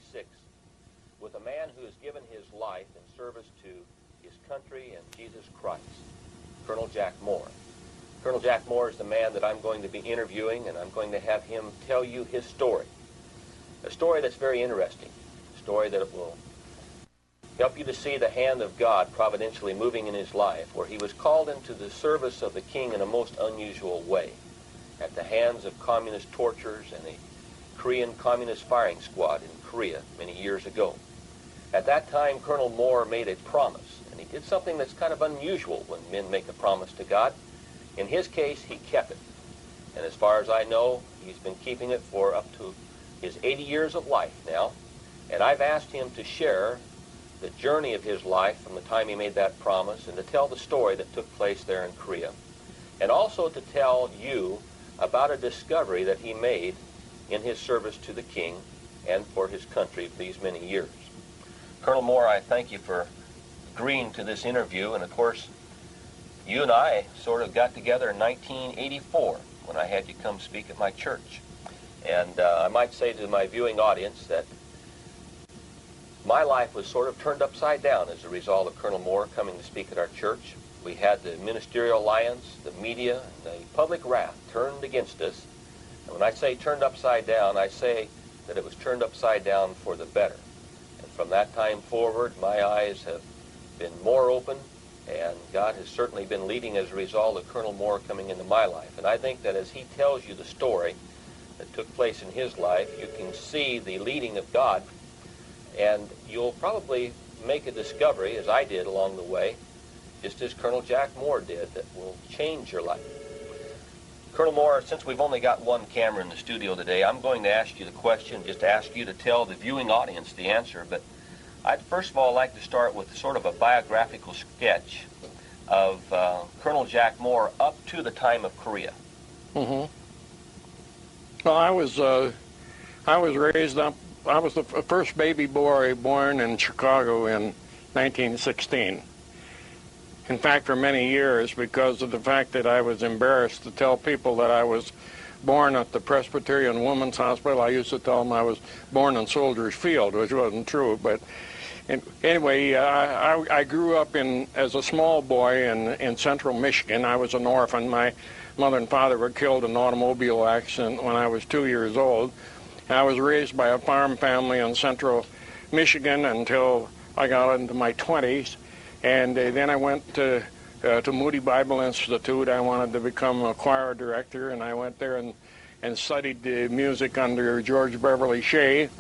1946 with a man who has given his life in service to his country and Jesus Christ, Colonel Jack Moore. Colonel Jack Moore is the man that I'm going to be interviewing, and I'm going to have him tell you his story. A story that's very interesting, a story that will help you to see the hand of God providentially moving in his life, where he was called into the service of the king in a most unusual way, at the hands of communist torturers and a Korean communist firing squad in Korea many years ago. At that time, Colonel Moore made a promise, and he did something that's kind of unusual when men make a promise to God. In his case, he kept it. And as far as I know, he's been keeping it for up to his 80 years of life now. And I've asked him to share the journey of his life from the time he made that promise, and to tell the story that took place there in Korea. And also to tell you about a discovery that he made in his service to the king and for his country for these many years. Colonel Moore, I thank you for agreeing to this interview. And of course, you and I sort of got together in 1984 when I had you come speak at my church. And I might say to my viewing audience that my life was sort of turned upside down as a result of Colonel Moore coming to speak at our church. We had the ministerial alliance, the media, and the public wrath turned against us. And when I say turned upside down, I say that it was turned upside down for the better. And from that time forward, my eyes have been more open, and God has certainly been leading as a result of Colonel Moore coming into my life. And I think that as he tells you the story that took place in his life, you can see the leading of God, and you'll probably make a discovery, as I did along the way, just as Colonel Jack Moore did, that will change your life. Colonel Moore, since we've only got one camera in the studio today, I'm going to ask you the question, just ask you to tell the viewing audience the answer. But I'd first of all like to start with sort of a biographical sketch of Colonel Jack Moore up to the time of Korea. Mm-hmm. Well, I was raised up. I was the first baby boy born in Chicago in 1916. In fact, for many years, because of the fact that I was embarrassed to tell people that I was born at the Presbyterian Women's Hospital, I used to tell them I was born in Soldiers Field, which wasn't true. But anyway, I grew up as a small boy in central Michigan. I was an orphan. My mother and father were killed in an automobile accident when I was 2 years old. I was raised by a farm family in central Michigan until I got into my 20s. And then I went to Moody Bible Institute. I wanted to become a choir director, and I went there and studied music under George Beverly Shea,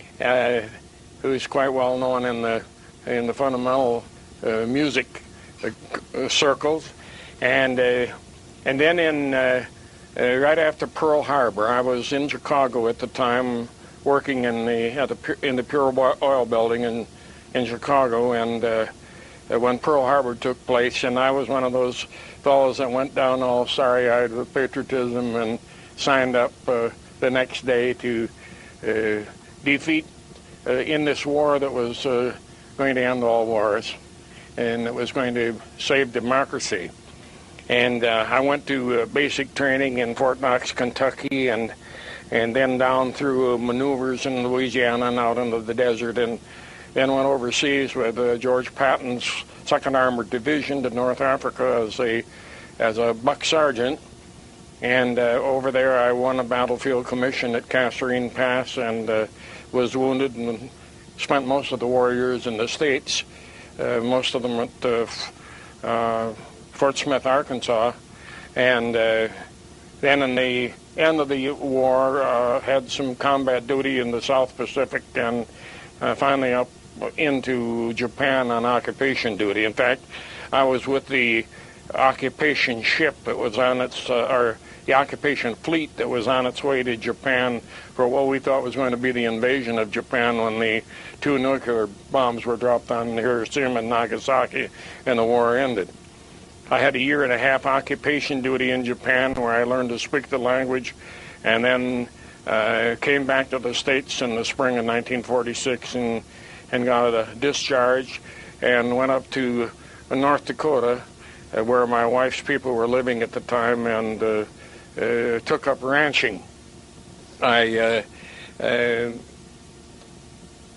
who's quite well known in the fundamental music circles. And then right after Pearl Harbor, I was in Chicago at the time, working in the Pure Oil building in Chicago, and when Pearl Harbor took place, and I was one of those fellows that went down all starry-eyed with patriotism and signed up the next day to defeat in this war that was going to end all wars, and it was going to save democracy. And I went to basic training in Fort Knox, Kentucky, and then down through maneuvers in Louisiana and out into the desert, and then went overseas with George Patton's 2nd Armored Division to North Africa as a buck sergeant. And over there I won a battlefield commission at Kasserine Pass, and was wounded and spent most of the war years in the States, most of them at Fort Smith, Arkansas. And then in the end of the war, had some combat duty in the South Pacific, and finally up into Japan on occupation duty. In fact, I was with the occupation ship that was on or the occupation fleet that was on its way to Japan for what we thought was going to be the invasion of Japan when the 2 nuclear bombs were dropped on Hiroshima and Nagasaki and the war ended. I had a 1.5 year occupation duty in Japan where I learned to speak the language, and then came back to the States in the spring of 1946 and got a discharge and went up to North Dakota where my wife's people were living at the time, and took up ranching. I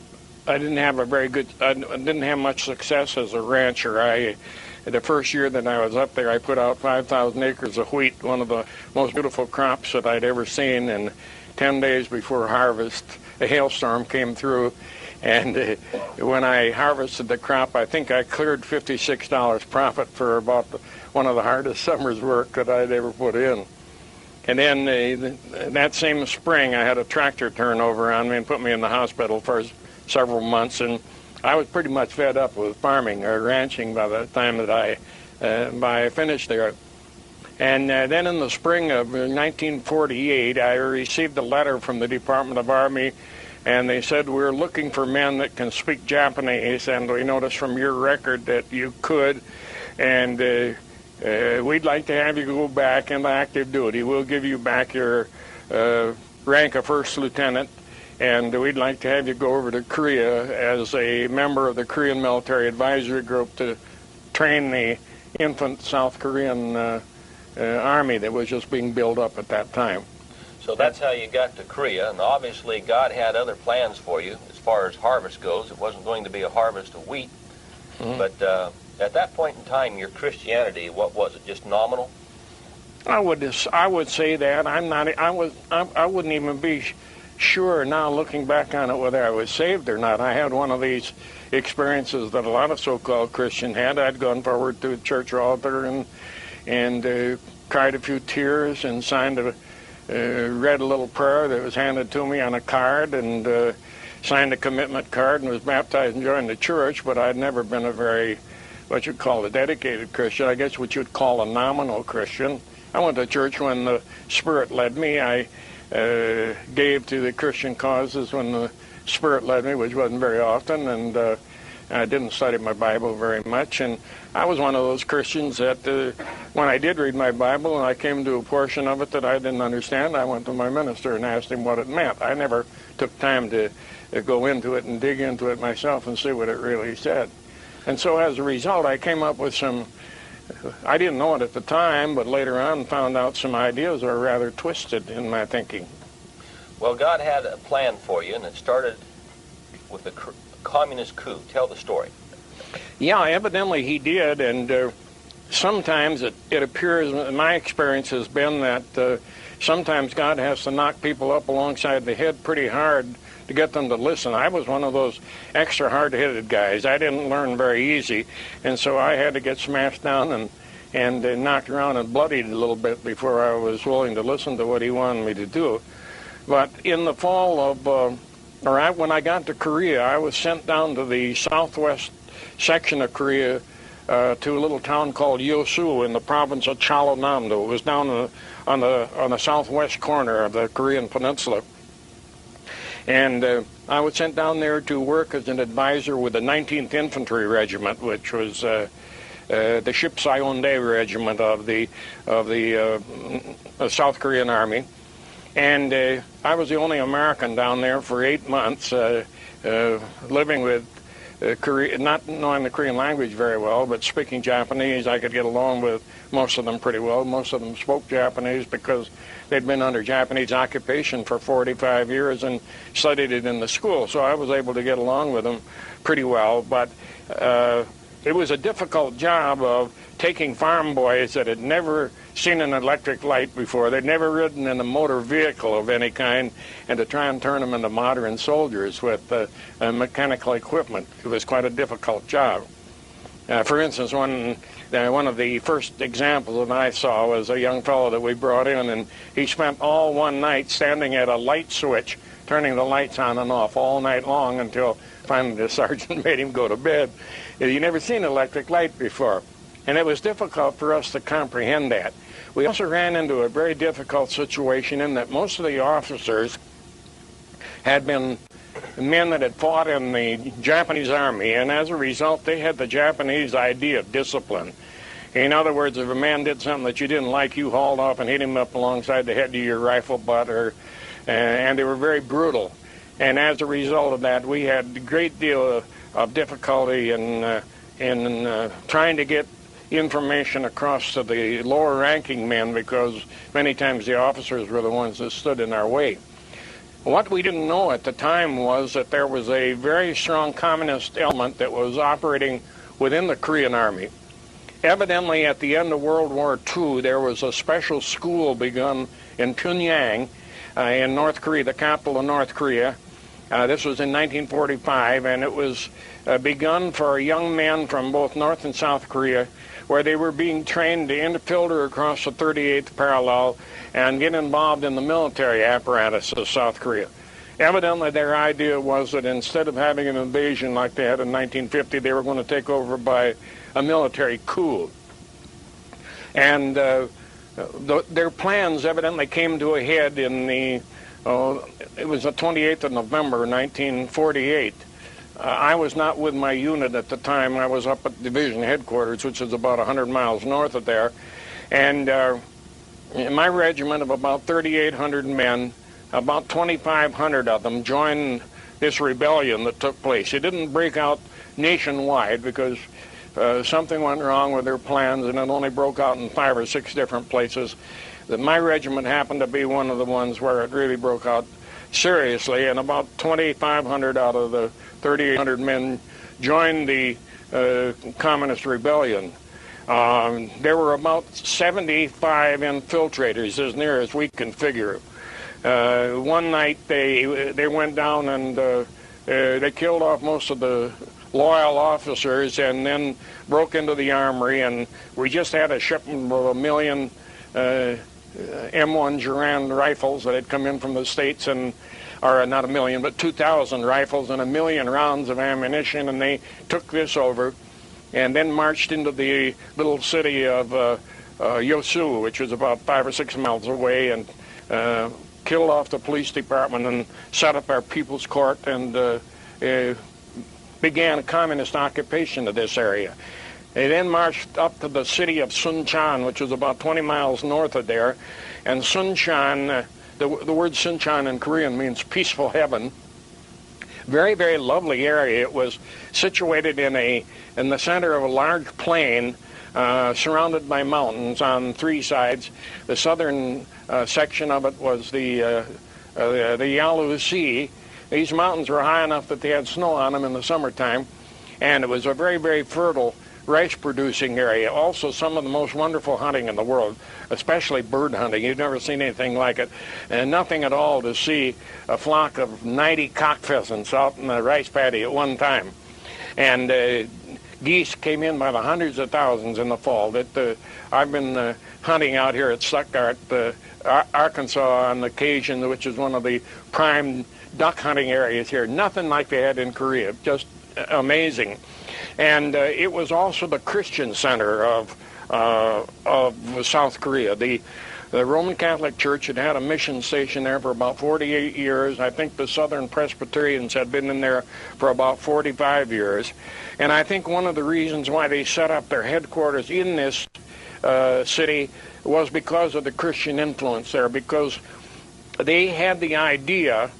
didn't have I didn't have much success as a rancher. The first year that I was up there, I put out 5,000 acres of wheat, one of the most beautiful crops that I'd ever seen. And 10 days before harvest, a hailstorm came through. And when I harvested the crop, I think I cleared $56 profit for about one of the hardest summer's work that I'd ever put in. And then that same spring, I had a tractor turn over on me and put me in the hospital for several months. And I was pretty much fed up with farming or ranching by the time that I finished there. And then in the spring of 1948, I received a letter from the Department of Army, and they said, we're looking for men that can speak Japanese, and we noticed from your record that you could, and we'd like to have you go back into active duty. We'll give you back your rank of first lieutenant, and we'd like to have you go over to Korea as a member of the Korean Military Advisory Group to train the infant South Korean army that was just being built up at that time. So that's how you got to Korea, and obviously God had other plans for you as far as harvest goes. It wasn't going to be a harvest of wheat, but at that point in time, your Christianity, what was it, just nominal? I would say that. I wouldn't even be sure now, looking back on it, whether I was saved or not. I had one of these experiences that a lot of so-called Christians had. I'd gone forward to a church altar and cried a few tears and read a little prayer that was handed to me on a card, and signed a commitment card, and was baptized and joined the church. But I'd never been a very, what you'd call a dedicated Christian, I guess what you'd call a nominal Christian. I went to church when the Spirit led me. I gave to the Christian causes when the Spirit led me, which wasn't very often, and I didn't study my Bible very much. And I was one of those Christians that when I did read my Bible and I came to a portion of it that I didn't understand, I went to my minister and asked him what it meant. I never took time to go into it and dig into it myself and see what it really said. And so as a result, I came up with some, I didn't know it at the time, but later on found out some ideas are rather twisted in my thinking. Well, God had a plan for you, and it started with the communist coup. Tell the story. Yeah, evidently he did, and sometimes it appears, my experience has been that sometimes God has to knock people up alongside the head pretty hard to get them to listen. I was one of those extra hard-headed guys. I didn't learn very easy, and so I had to get smashed down and knocked around and bloodied a little bit before I was willing to listen to what he wanted me to do. But in the fall of, when I got to Korea, I was sent down to the southwest section of Korea to a little town called Yosu in the province of Jeollanam-do. It was down on the southwest corner of the Korean peninsula. And I was sent down there to work as an advisor with the 19th Infantry Regiment, which was the Shipsaeondae Regiment of the South Korean Army. And I was the only American down there for 8 months, living with Korea, not knowing the Korean language very well, but speaking Japanese. I could get along with most of them pretty well. Most of them spoke Japanese because they'd been under Japanese occupation for 45 years and studied it in the school. So I was able to get along with them pretty well. But it was a difficult job of taking farm boys that had never seen an electric light before, they'd never ridden in a motor vehicle of any kind, and to try and turn them into modern soldiers with mechanical equipment. It was quite a difficult job. For instance, one of the first examples that I saw was a young fellow that we brought in, and he spent all one night standing at a light switch, turning the lights on and off all night long until finally the sergeant made him go to bed. He'd never seen an electric light before, and it was difficult for us to comprehend that. We also ran into a very difficult situation in that most of the officers had been men that had fought in the Japanese army, and as a result, they had the Japanese idea of discipline. In other words, if a man did something that you didn't like, you hauled off and hit him up alongside the head of your rifle butt, and they were very brutal. And as a result of that, we had a great deal of difficulty in trying to get information across to the lower ranking men, because many times the officers were the ones that stood in our way. What we didn't know at the time was that there was a very strong communist element that was operating within the Korean Army. Evidently, at the end of World War II, there was a special school begun in Pyongyang in North Korea, the capital of North Korea. This was in 1945, and it was begun for young men from both North and South Korea, where they were being trained to infiltrate across the 38th parallel and get involved in the military apparatus of South Korea. Evidently, their idea was that instead of having an invasion like they had in 1950, they were going to take over by a military coup. And their plans evidently came to a head in it was the 28th of November, 1948. I was not with my unit at the time. I was up at division headquarters, which is about 100 miles north of there. And in my regiment of about 3,800 men, about 2,500 of them joined this rebellion that took place. It didn't break out nationwide because something went wrong with their plans, and it only broke out in 5 or 6 different places. My regiment happened to be one of the ones where it really broke out seriously, and about 2,500 out of the 3,800 men joined the communist rebellion. There were about 75 infiltrators, as near as we can figure. One night they went down and they killed off most of the loyal officers and then broke into the armory, and we just had a shipment of 1 million M1 Garand rifles that had come in from the States, or not 1 million, but 2,000 rifles and 1 million rounds of ammunition, and they took this over and then marched into the little city of Yosu, which was about 5 or 6 miles away, and killed off the police department and set up our People's Court and began a communist occupation of this area. They then marched up to the city of Suncheon, which was about 20 miles north of there. And Suncheon, the word Suncheon in Korean means peaceful heaven. Very, very lovely area. It was situated in the center of a large plain surrounded by mountains on 3 sides. The southern section of it was the Yalu Sea. These mountains were high enough that they had snow on them in the summertime, and it was a very, very fertile rice-producing area. Also, some of the most wonderful hunting in the world, especially bird hunting. You've never seen anything like it. And nothing at all to see a flock of 90 cock pheasants out in the rice paddy at one time. And geese came in by the hundreds of thousands in the fall. I've been hunting out here at Stuttgart, Arkansas on occasion, which is one of the prime duck hunting areas here. Nothing like they had in Korea. Just amazing. And it was also the Christian center of South Korea. The Roman Catholic Church had had a mission station there for about 48 years. I think the Southern Presbyterians had been in there for about 45 years. And I think one of the reasons why they set up their headquarters in this city was because of the Christian influence there, because they had the idea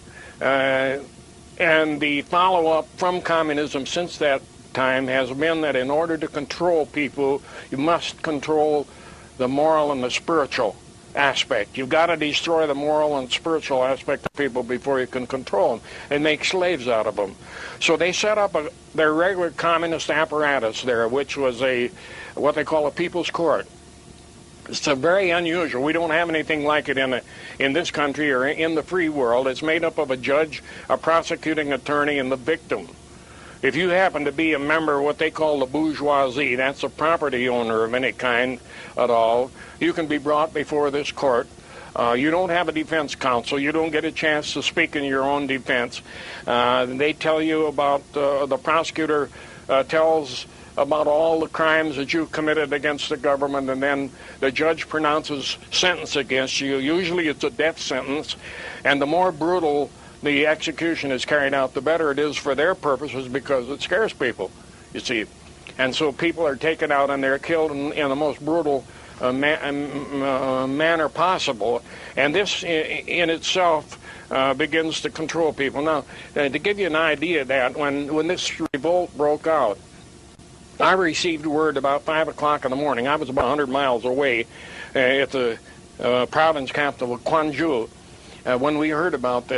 and the follow-up from communism since that time has been that in order to control people, you must control the moral and the spiritual aspect. You've got to destroy the moral and spiritual aspect of people before you can control them and make slaves out of them. So they set up their regular communist apparatus there, which was what they call a People's Court. It's very unusual. We don't have anything like it in this country or in the free world. It's made up of a judge, a prosecuting attorney, and the victim. If you happen to be a member of what they call the bourgeoisie, that's a property owner of any kind at all, you can be brought before this court. You don't have a defense counsel. You don't get a chance to speak in your own defense. They tell you about, the prosecutor tells about all the crimes that you committed against the government, and then the judge pronounces sentence against you. Usually it's a death sentence, and the more brutal the execution is carried out, the better it is for their purposes, because it scares people, you see. And so people are taken out and they're killed in the most brutal manner possible. And this in itself begins to control people. Now, to give you an idea of that, when this revolt broke out, I received word about 5 o'clock in the morning. I was about 100 miles away at the province capital of Gwangju when we heard about this.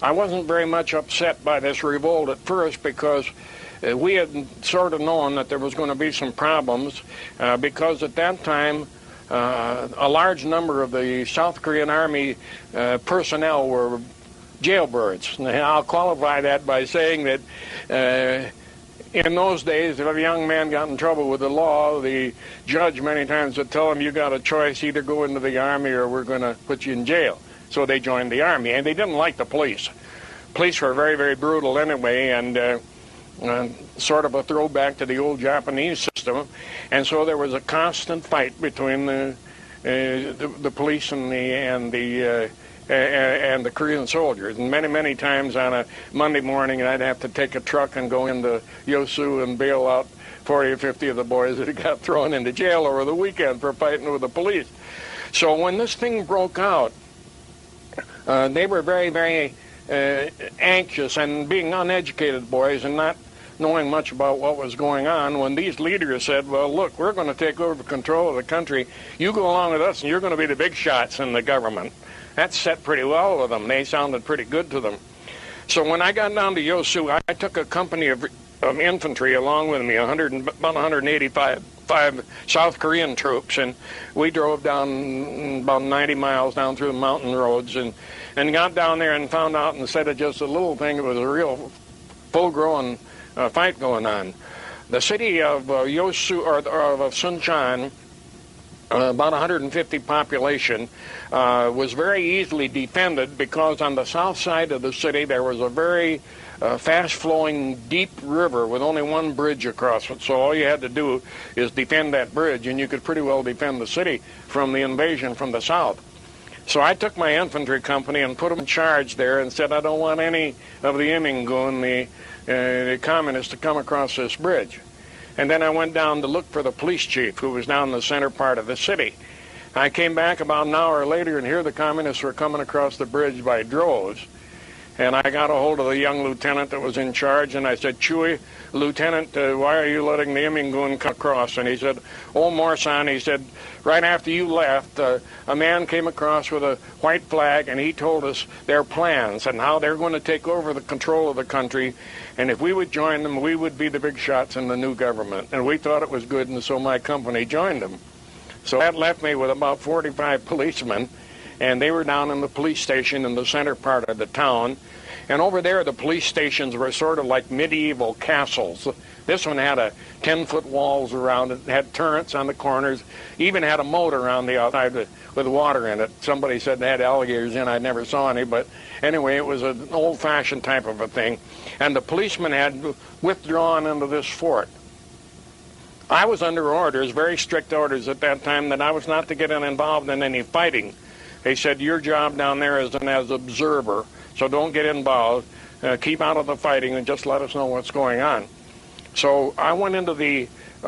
I wasn't very much upset by this revolt at first because we had sort of known that there was going to be some problems because at that time a large number of the South Korean Army personnel were jailbirds. And I'll qualify that by saying that in those days, if a young man got in trouble with the law, the judge many times would tell him, you got a choice, either go into the Army or we're going to put you in jail. So they joined the Army, and they didn't like the police. Police were very, very brutal anyway, and sort of a throwback to the old Japanese system. And so there was a constant fight between the police and the Korean soldiers. And many, many times on a Monday morning, I'd have to take a truck and go into Yosu and bail out 40 or 50 of the boys that got thrown into jail over the weekend for fighting with the police. So when this thing broke out, they were very, very anxious, and being uneducated boys and not knowing much about what was going on, when these leaders said, well, look, we're going to take over control of the country. You go along with us, and you're going to be the big shots in the government. That set pretty well with them. They sounded pretty good to them. So when I got down to Yosu, I took a company of infantry along with me, about 185 South Korean troops, and we drove down about 90 miles down through the mountain roads and got down there and found out instead of just a little thing, it was a real full-grown fight going on. The city of Yosu, or of Suncheon, about 150 population, was very easily defended because on the south side of the city there was a very fast-flowing deep river with only one bridge across it. So all you had to do is defend that bridge, and you could pretty well defend the city from the invasion from the south. So I took my infantry company and put them in charge there and said, I don't want any of the Immingun, the communists, to come across this bridge. And then I went down to look for the police chief, who was down in the center part of the city. I came back about an hour later, and here the communists were coming across the bridge by droves. And I got a hold of the young lieutenant that was in charge, and I said, Chewy, Lieutenant, why are you letting the Immingun come across? And he said, oh, Morsan, he said, right after you left, a man came across with a white flag, and he told us their plans and how they're going to take over the control of the country, and if we would join them, we would be the big shots in the new government. And we thought it was good, and so my company joined them. So that left me with about 45 policemen, and they were down in the police station in the center part of the town. And over there, the police stations were sort of like medieval castles. This one had 10-foot walls around it, had turrets on the corners, even had a moat around the outside with water in it. Somebody said they had alligators in. I never saw any, but anyway, it was an old-fashioned type of a thing. And the policemen had withdrawn into this fort. I was under orders, very strict orders at that time, that I was not to get involved in any fighting. They said, your job down there is as an observer, so don't get involved. Keep out of the fighting and just let us know what's going on. So I went into the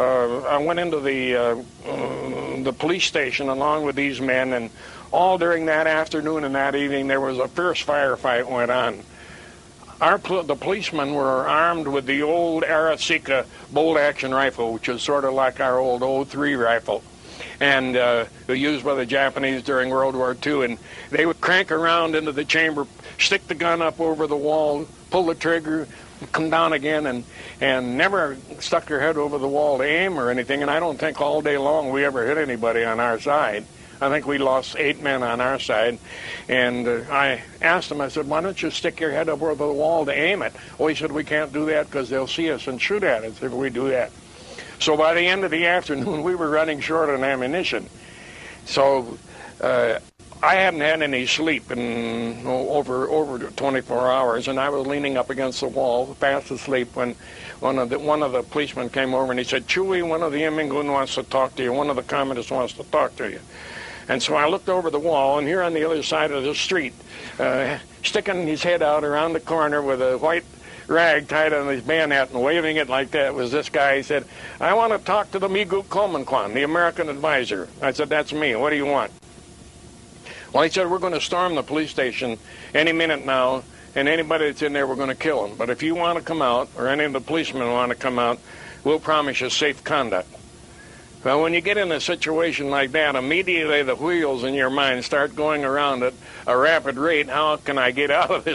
police station along with these men, and all during that afternoon and that evening there was a fierce firefight went on. The policemen were armed with the old Arasika bolt-action rifle, which is sort of like our old 03 rifle, and used by the Japanese during World War II. And they would crank around into the chamber, stick the gun up over the wall, pull the trigger, come down again, and never stuck their head over the wall to aim or anything. And I don't think all day long we ever hit anybody on our side. I think we lost 8 men on our side. And I asked him, I said, why don't you stick your head up over the wall to aim it? Oh, he said, we can't do that because they'll see us and shoot at us if we do that. So by the end of the afternoon, we were running short on ammunition. So I hadn't had any sleep in over 24 hours, and I was leaning up against the wall, fast asleep, when one of the policemen came over and he said, Chewy, one of the Immingun wants to talk to you. One of the communists wants to talk to you. And so I looked over the wall, and here on the other side of the street, sticking his head out around the corner with a white rag tied on his bayonet and waving it like that was this guy. He said, I want to talk to the Migu Komankwan, the American advisor. I said, that's me. What do you want? Well, he said, we're going to storm the police station any minute now, and anybody that's in there, we're going to kill them. But if you want to come out, or any of the policemen want to come out, we'll promise you safe conduct. Well, when you get in a situation like that, immediately the wheels in your mind start going around at a rapid rate. How can I get out of this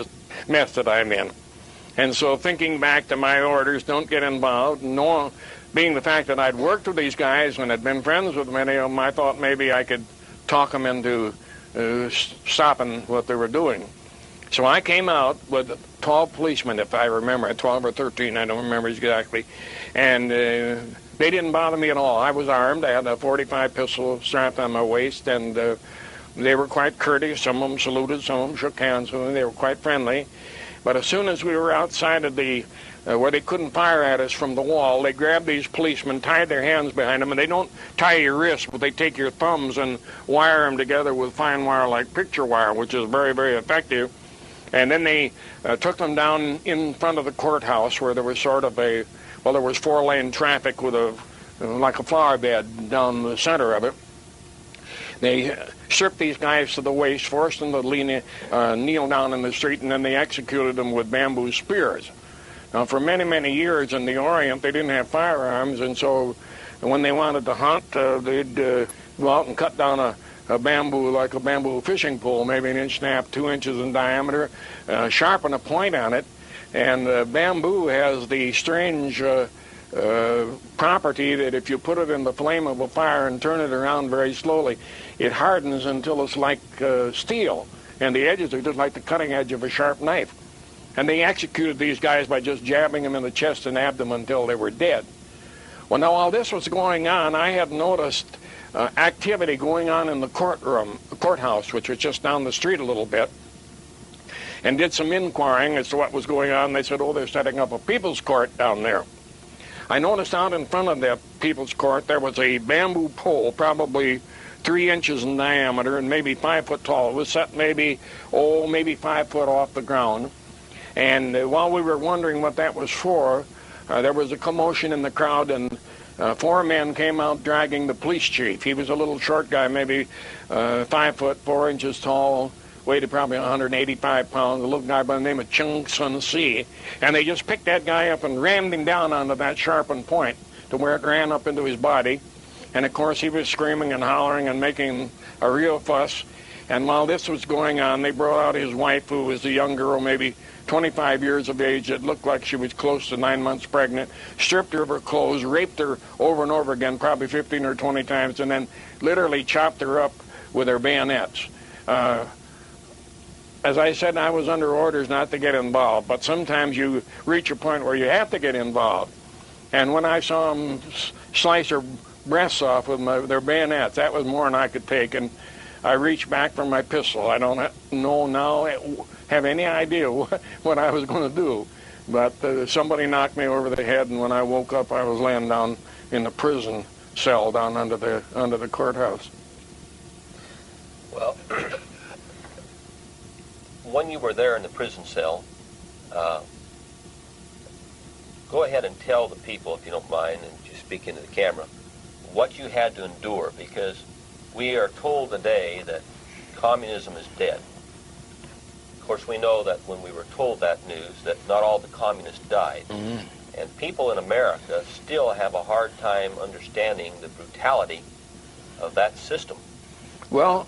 mess that I'm in. And so thinking back to my orders, don't get involved, being the fact that I'd worked with these guys and had been friends with many of them, I thought maybe I could talk them into stopping what they were doing. So I came out with 12 policemen, if I remember, 12 or 13, I don't remember exactly. And they didn't bother me at all. I was armed. I had a .45 pistol strapped on my waist, and they were quite courteous. Some of them saluted, some of them shook hands with me. They were quite friendly. But as soon as we were outside of the where they couldn't fire at us from the wall, they grabbed these policemen, tied their hands behind them, and they don't tie your wrists, but they take your thumbs and wire them together with fine wire like picture wire, which is very, very effective. And then they took them down in front of the courthouse where there was sort of there was 4-lane traffic with like a flower bed down the center of it. They stripped these guys to the waist, forced them to kneel down in the street, and then they executed them with bamboo spears. Now, for many, many years in the Orient, they didn't have firearms, and so when they wanted to hunt, they'd go out and cut down a bamboo, like a bamboo fishing pole, maybe 1.5 inches, 2 inches in diameter, sharpen a point on it, and bamboo has the strange property that if you put it in the flame of a fire and turn it around very slowly, it hardens until it's like steel, and the edges are just like the cutting edge of a sharp knife. And they executed these guys by just jabbing them in the chest and abdomen until they were dead. Well, now, while this was going on, I had noticed activity going on in the courthouse, which was just down the street a little bit, and did some inquiring as to what was going on. They said, they're setting up a people's court down there. I noticed out in front of the people's court there was a bamboo pole, probably 3 inches in diameter and maybe 5 foot tall. It was set maybe 5 foot off the ground. And while we were wondering what that was for, there was a commotion in the crowd, and 4 men came out dragging the police chief. He was a little short guy, maybe 5 foot 4 inches tall, weighed probably 185 pounds, a little guy by the name of Chung Sun Si. And they just picked that guy up and rammed him down onto that sharpened point to where it ran up into his body. And, of course, he was screaming and hollering and making a real fuss. And while this was going on, they brought out his wife, who was a young girl, maybe 25 years of age. It looked like she was close to 9 months pregnant, stripped her of her clothes, raped her over and over again, probably 15 or 20 times, and then literally chopped her up with their bayonets. As I said, I was under orders not to get involved, but sometimes you reach a point where you have to get involved. And when I saw them slice her breasts off with their bayonets, that was more than I could take, and I reached back for my pistol. I don't know now, have any idea what I was going to do, but somebody knocked me over the head, and when I woke up, I was laying down in the prison cell down under the courthouse. Well, when you were there in the prison cell, go ahead and tell the people, if you don't mind, and just speak into the camera, what you had to endure, because we are told today that communism is dead. Of course, we know that when we were told that news, that not all the communists died. Mm-hmm. And people in America still have a hard time understanding the brutality of that system. Well,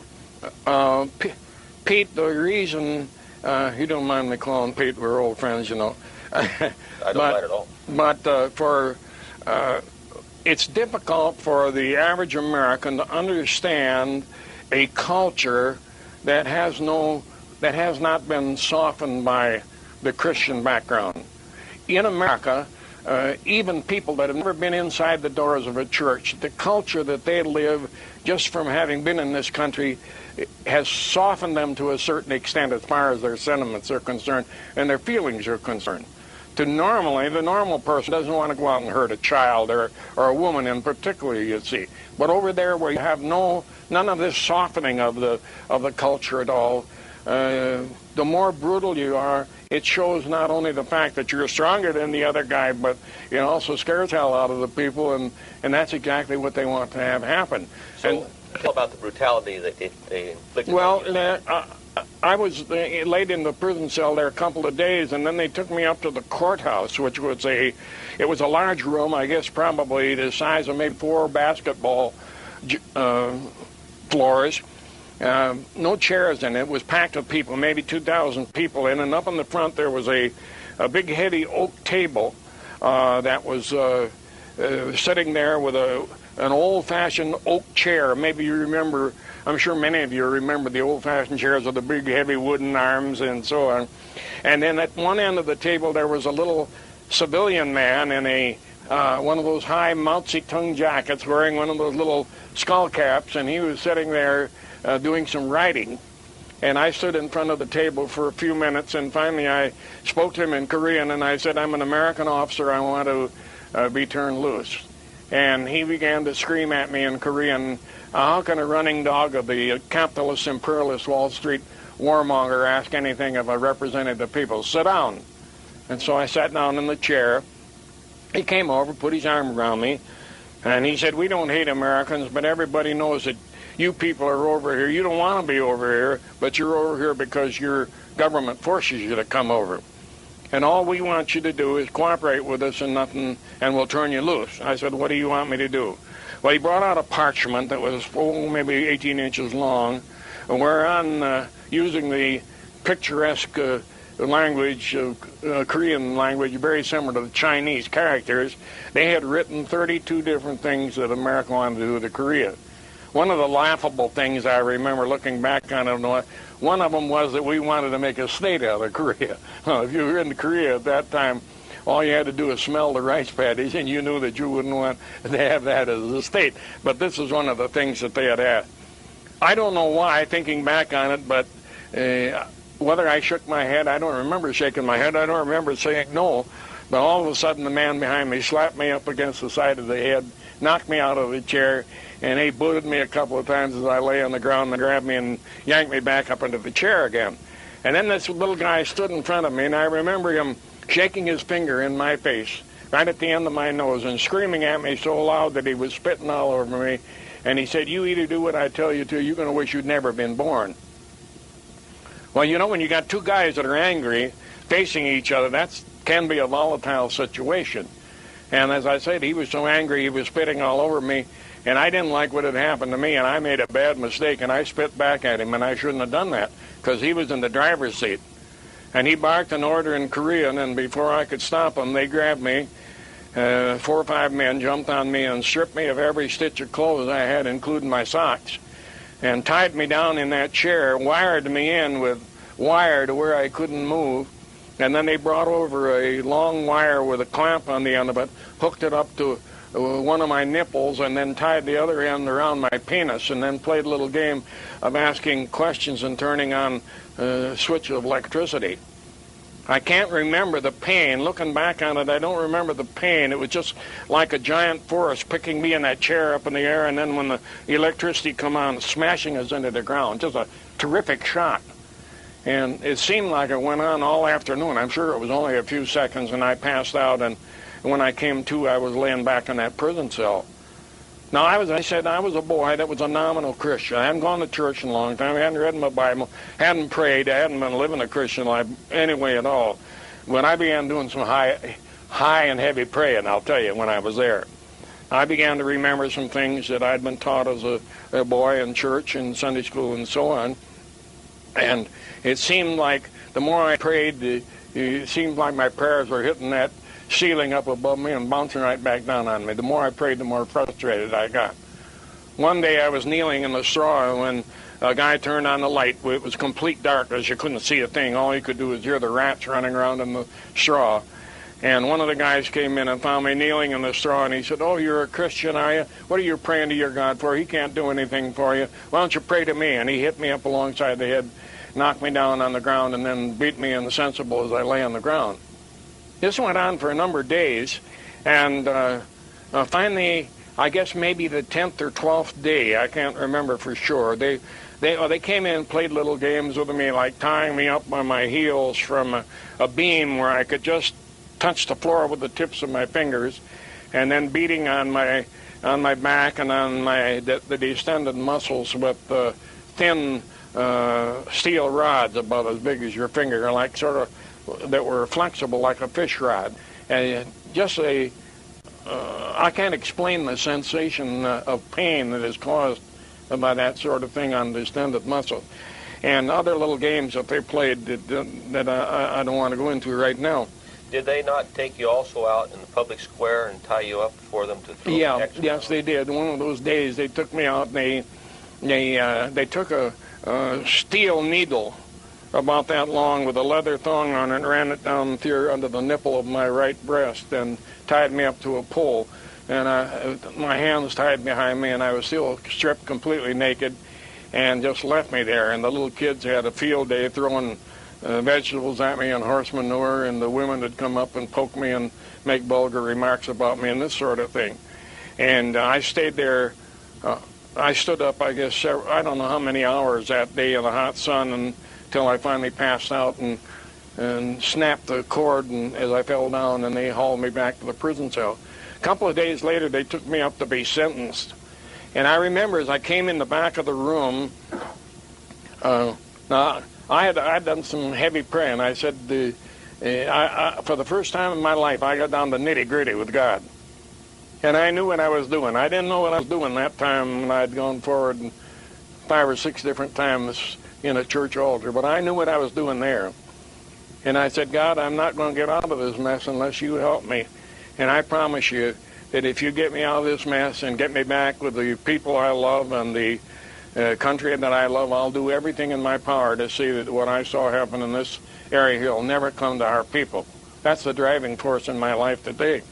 Pete, the reason, you don't mind me calling Pete, we're old friends, you know. I don't mind at all. But it's difficult for the average American to understand a culture that has not been softened by the Christian background. In America, even people that have never been inside the doors of a church, the culture that they live just from having been in this country has softened them to a certain extent as far as their sentiments are concerned and their feelings are concerned. The normal person doesn't want to go out and hurt a child or a woman in particular, you see. But over there where you have none of this softening of the culture at all, the more brutal you are, it shows not only the fact that you're stronger than the other guy, but it also scares hell out of the people, and that's exactly what they want to have happen. So, tell about the brutality that they inflicted. Well, I was laid in the prison cell there a couple of days, and then they took me up to the courthouse, which was a large room, I guess probably the size of maybe 4 basketball floors. no chairs in it. It was packed with people, maybe 2,000 people in, and up in the front there was a big heavy oak table that was sitting there with an old-fashioned oak chair. Maybe you remember, I'm sure many of you remember the old-fashioned chairs with the big heavy wooden arms and so on. And then at one end of the table there was a little civilian man in a one of those high Mao Zedong jackets, wearing one of those little skull caps, and he was sitting there doing some writing. And I stood in front of the table for a few minutes, and finally I spoke to him in Korean, and I said, "I'm an American officer. I want to be turned loose." And he began to scream at me in Korean, "How can a running dog of the capitalist, imperialist Wall Street warmonger ask anything of a representative people? Sit down." And so I sat down in the chair. He came over, put his arm around me, and he said, "We don't hate Americans, but everybody knows that you people are over here. You don't want to be over here, but you're over here because your government forces you to come over. And all we want you to do is cooperate with us and nothing, and we'll turn you loose." I said, "What do you want me to do?" Well, he brought out a parchment that was maybe 18 inches long, whereon, using the picturesque language, Korean language, very similar to the Chinese characters, they had written 32 different things that America wanted to do to Korea. One of the laughable things I remember looking back on it, one of them was that we wanted to make a state out of Korea. If you were in Korea at that time, all you had to do was smell the rice paddies, and you knew that you wouldn't want to have that as a state. But this is one of the things that they had asked. I don't know why, thinking back on it, but whether I shook my head, I don't remember shaking my head. I don't remember saying no. But all of a sudden, the man behind me slapped me up against the side of the head, knocked me out of the chair, and he booted me a couple of times as I lay on the ground and grabbed me and yanked me back up into the chair again. And then this little guy stood in front of me, and I remember him shaking his finger in my face, right at the end of my nose, and screaming at me so loud that he was spitting all over me. And he said, "You either do what I tell you to, or you're going to wish you'd never been born." Well, you know, when you got two guys that are angry facing each other, that can be a volatile situation. And as I said, he was so angry, he was spitting all over me, and I didn't like what had happened to me, and I made a bad mistake, and I spit back at him, and I shouldn't have done that, because he was in the driver's seat. And he barked an order in Korean, and before I could stop him, they grabbed me. 4 or 5 men jumped on me and stripped me of every stitch of clothes I had, including my socks, and tied me down in that chair, wired me in with wire to where I couldn't move, and then they brought over a long wire with a clamp on the end of it, hooked it up to one of my nipples, and then tied the other end around my penis, and then played a little game of asking questions and turning on a switch of electricity. I can't remember the pain. Looking back on it, I don't remember the pain. It was just like a giant force picking me in that chair up in the air, and then when the electricity come on, smashing us into the ground. Just a terrific shock. And it seemed like it went on all afternoon. I'm sure it was only a few seconds, and I passed out, and when I came to, I was laying back in that prison cell. Now, I was a boy that was a nominal Christian. I hadn't gone to church in a long time. I hadn't read my Bible, hadn't prayed. I hadn't been living a Christian life anyway at all. When I began doing some high and heavy praying, I'll tell you, when I was there, I began to remember some things that I'd been taught as a boy in church and Sunday school and so on. And it seemed like the more I prayed, it seemed like my prayers were hitting that ceiling up above me and bouncing right back down on me. The more I prayed, the more frustrated I got. One day I was kneeling in the straw when a guy turned on the light. It was complete darkness. You couldn't see a thing. All you could do was hear the rats running around in the straw. And one of the guys came in and found me kneeling in the straw, and he said, "Oh, you're a Christian, are you? What are you praying to your God for? He can't do anything for you. Why don't you pray to me?" And he hit me up alongside the head, knocked me down on the ground, and then beat me insensible as I lay on the ground. This went on for a number of days, and finally, I guess maybe the 10th or 12th day, I can't remember for sure, they came in and played little games with me, like tying me up by my heels from a beam where I could just touch the floor with the tips of my fingers, and then beating on my back and on the distended muscles with thin steel rods about as big as your finger, like sort of that were flexible like a fish rod. And just I can't explain the sensation of pain that is caused by that sort of thing on distended muscle. And other little games that they played that I don't want to go into right now. Did they not take you also out in the public square and tie you up for them to throw Yes, they did. One of those days they took me out and they took a steel needle about that long with a leather thong on it and ran it down through under the nipple of my right breast and tied me up to a pole. And my hands tied behind me, and I was still stripped completely naked, and just left me there. And the little kids had a field day throwing vegetables at me and horse manure, and the women would come up and poke me and make vulgar remarks about me and this sort of thing. And I stayed there. I stood up, I guess, I don't know how many hours that day in the hot sun until I finally passed out and snapped the cord and as I fell down, and they hauled me back to the prison cell. A couple of days later, they took me up to be sentenced. And I remember as I came in the back of the room, now I had done some heavy praying. I said, for the first time in my life, I got down to nitty-gritty with God. And I knew what I was doing. I didn't know what I was doing that time when I'd gone forward 5 or 6 different times in a church altar, but I knew what I was doing there. And I said, God, I'm not going to get out of this mess unless you help me. And I promise you that if you get me out of this mess and get me back with the people I love and the country that I love, I'll do everything in my power to see that what I saw happen in this area here will never come to our people. That's the driving force in my life today.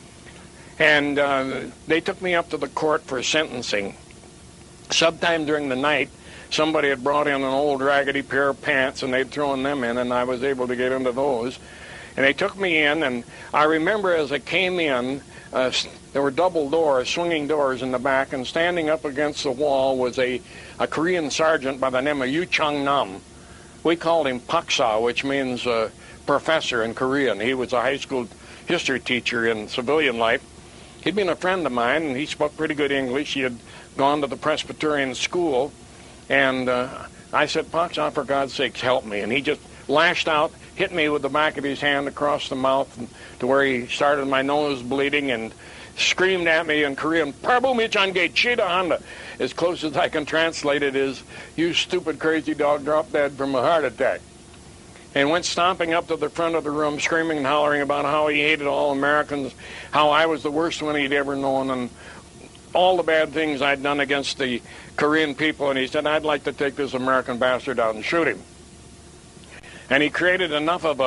And they took me up to the court for sentencing. Sometime during the night, somebody had brought in an old raggedy pair of pants, and they'd thrown them in, and I was able to get into those. And they took me in, and I remember as I came in, there were double doors, swinging doors in the back, and standing up against the wall was a Korean sergeant by the name of Yu Chung-nam. We called him Paksa, which means professor in Korean. He was a high school history teacher in civilian life. He'd been a friend of mine, and he spoke pretty good English. He had gone to the Presbyterian school, and I said, Paksa, for God's sakes, help me. And he just lashed out, hit me with the back of his hand across the mouth to where he started my nose bleeding, and screamed at me in Korean, Parbu-mi-chan-ge chida handa. As close as I can translate it is, you stupid crazy dog, drop dead from a heart attack. And went stomping up to the front of the room, screaming and hollering about how he hated all Americans, how I was the worst one he'd ever known, and all the bad things I'd done against the Korean people. And he said, I'd like to take this American bastard out and shoot him. And he created enough of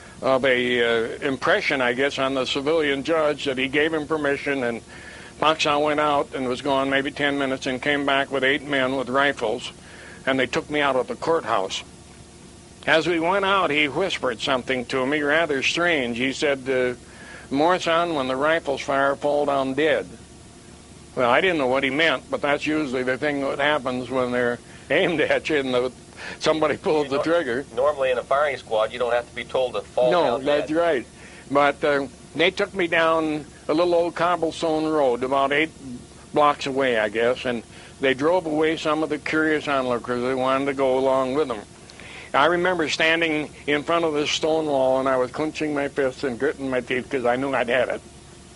a impression, I guess, on the civilian judge that he gave him permission, and Paksa went out and was gone maybe 10 minutes and came back with 8 men with rifles, and they took me out of the courthouse. As we went out, he whispered something to me rather strange. He said, Morrison, when the rifles fire, fall down dead. Well, I didn't know what he meant, but that's usually the thing that happens when they're aimed at you and somebody pulls the trigger. Normally in a firing squad, you don't have to be told to fall down dead. No, that's right. But they took me down a little old cobblestone road about 8 blocks away, I guess, and they drove away some of the curious onlookers. They wanted to go along with them. I remember standing in front of this stone wall, and I was clenching my fists and gritting my teeth because I knew I'd had it.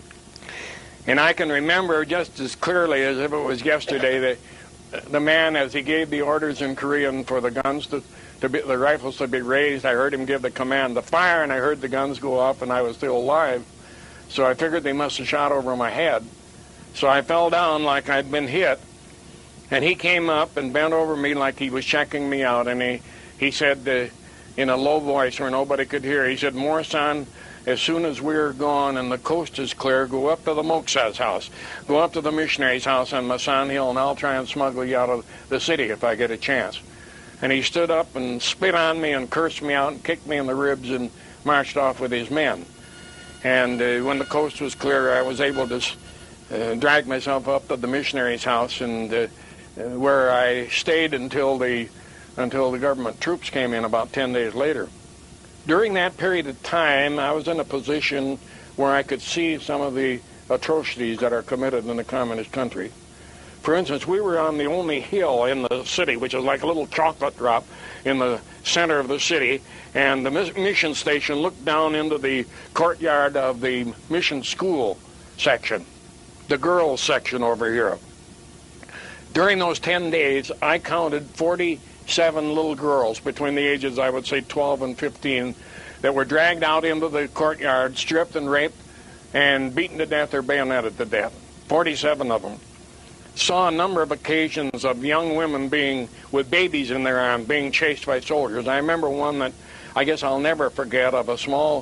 And I can remember just as clearly as if it was yesterday the man, as he gave the orders in Korean for the guns the rifles to be raised, I heard him give the command to fire, and I heard the guns go off, and I was still alive. So I figured they must have shot over my head. So I fell down like I'd been hit, and he came up and bent over me like he was checking me out, and he said in a low voice where nobody could hear, he said, Morrison, as soon as we're gone and the coast is clear, go up to the Moksa's house. Go up to the missionary's house on Masan Hill, and I'll try and smuggle you out of the city if I get a chance. And he stood up and spit on me and cursed me out and kicked me in the ribs and marched off with his men. And when the coast was clear, I was able to drag myself up to the missionary's house, and where I stayed until the government troops came in about 10 days later. During that period of time, I was in a position where I could see some of the atrocities that are committed in the communist country. For instance, we were on the only hill in the city, which is like a little chocolate drop in the center of the city, and the mission station looked down into the courtyard of the mission school section, the girls section over here. During those 10 days, I counted 47 little girls between the ages, I would say, 12 and 15, that were dragged out into the courtyard, stripped and raped, and beaten to death or bayoneted to death. 47 of them. Saw a number of occasions of young women being, with babies in their arms, being chased by soldiers. I remember one that I guess I'll never forget, of a small,